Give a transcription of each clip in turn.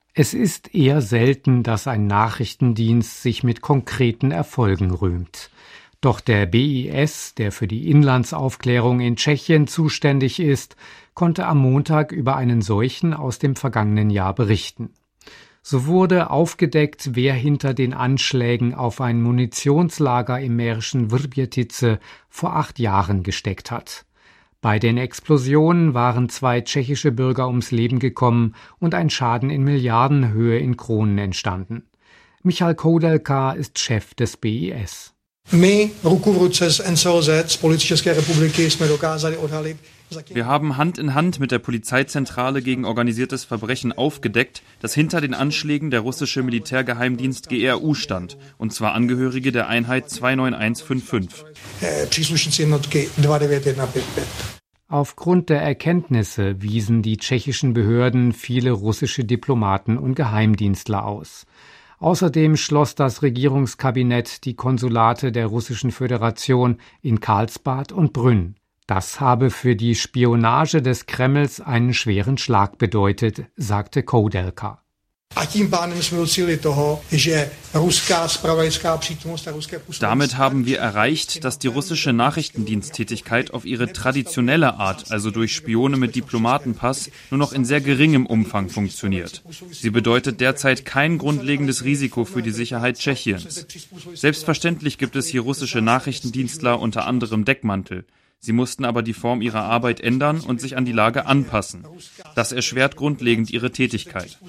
Es ist eher selten, dass ein Nachrichtendienst sich mit konkreten Erfolgen rühmt. Doch der BIS, der für die Inlandsaufklärung in Tschechien zuständig ist, konnte am Montag über einen solchen aus dem vergangenen Jahr berichten. So wurde aufgedeckt, wer hinter den Anschlägen auf ein Munitionslager im mährischen Vrbětice vor 8 Jahren gesteckt hat. Bei den Explosionen waren 2 tschechische Bürger ums Leben gekommen und ein Schaden in Milliardenhöhe in Kronen entstanden. Michal Koudelka ist Chef des BIS. My ruku v ruce s NCOZ, s Policií České republiky, jsme dokázali odhalit. Wir haben Hand in Hand mit der Polizeizentrale gegen organisiertes Verbrechen aufgedeckt, dass hinter den Anschlägen der russische Militärgeheimdienst GRU stand, und zwar Angehörige der Einheit 29155. Příslušníci jednotky 29155. Aufgrund der Erkenntnisse wiesen die tschechischen Behörden viele russische Diplomaten und Geheimdienstler aus. Außerdem schloss das Regierungskabinett die Konsulate der Russischen Föderation in Karlsbad und Brünn. Das habe für die Spionage des Kremls einen schweren Schlag bedeutet, sagte Koudelka. Damit haben wir erreicht, dass die russische Nachrichtendiensttätigkeit auf ihre traditionelle Art, also durch Spione mit Diplomatenpass, nur noch in sehr geringem Umfang funktioniert. Sie bedeutet derzeit kein grundlegendes Risiko für die Sicherheit Tschechiens. Selbstverständlich gibt es hier russische Nachrichtendienstler unter anderem Deckmantel. Sie mussten aber die Form ihrer Arbeit ändern und sich an die Lage anpassen. Das erschwert grundlegend ihre Tätigkeit.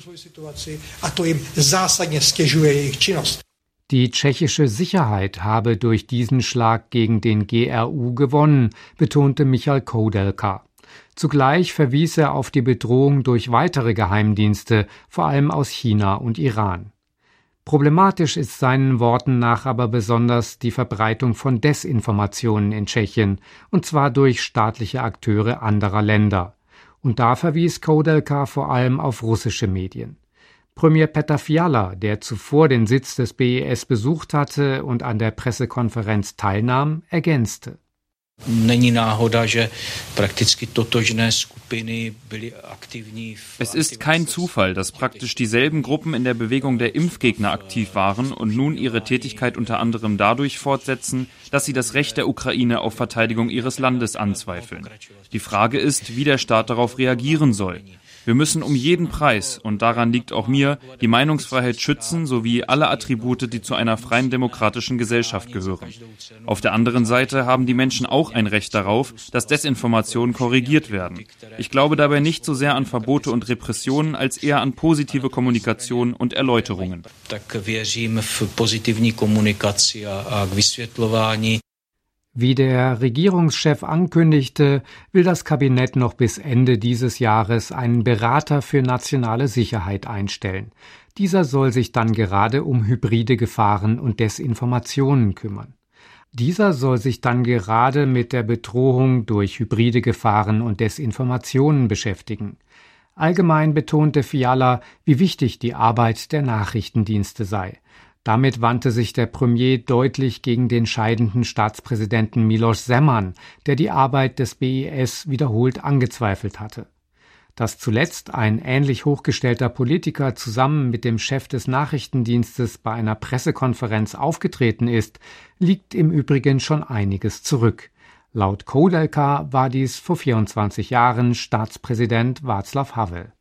Die tschechische Sicherheit habe durch diesen Schlag gegen den GRU gewonnen, betonte Michal Koudelka. Zugleich verwies er auf die Bedrohung durch weitere Geheimdienste, vor allem aus China und Iran. Problematisch ist seinen Worten nach aber besonders die Verbreitung von Desinformationen in Tschechien, und zwar durch staatliche Akteure anderer Länder. Und da verwies Koudelka vor allem auf russische Medien. Premier Petr Fiala, der zuvor den Sitz des BIS besucht hatte und an der Pressekonferenz teilnahm, ergänzte. Es ist kein Zufall, dass praktisch dieselben Gruppen in der Bewegung der Impfgegner aktiv waren und nun ihre Tätigkeit unter anderem dadurch fortsetzen, dass sie das Recht der Ukraine auf Verteidigung ihres Landes anzweifeln. Die Frage ist, wie der Staat darauf reagieren soll. Wir müssen um jeden Preis, und daran liegt auch mir, die Meinungsfreiheit schützen sowie alle Attribute, die zu einer freien demokratischen Gesellschaft gehören. Auf der anderen Seite haben die Menschen auch ein Recht darauf, dass Desinformationen korrigiert werden. Ich glaube dabei nicht so sehr an Verbote und Repressionen, als eher an positive Kommunikation und Erläuterungen. Wie der Regierungschef ankündigte, will das Kabinett noch bis Ende dieses Jahres einen Berater für nationale Sicherheit einstellen. Dieser soll sich dann gerade um hybride Gefahren und Desinformationen kümmern. Dieser soll sich dann gerade mit der Bedrohung durch hybride Gefahren und Desinformationen beschäftigen. Allgemein betonte Fiala, wie wichtig die Arbeit der Nachrichtendienste sei. Damit wandte sich der Premier deutlich gegen den scheidenden Staatspräsidenten Miloš Zeman, der die Arbeit des BIS wiederholt angezweifelt hatte. Dass zuletzt ein ähnlich hochgestellter Politiker zusammen mit dem Chef des Nachrichtendienstes bei einer Pressekonferenz aufgetreten ist, liegt im Übrigen schon einiges zurück. Laut Koudelka war dies vor 24 Jahren Staatspräsident Václav Havel.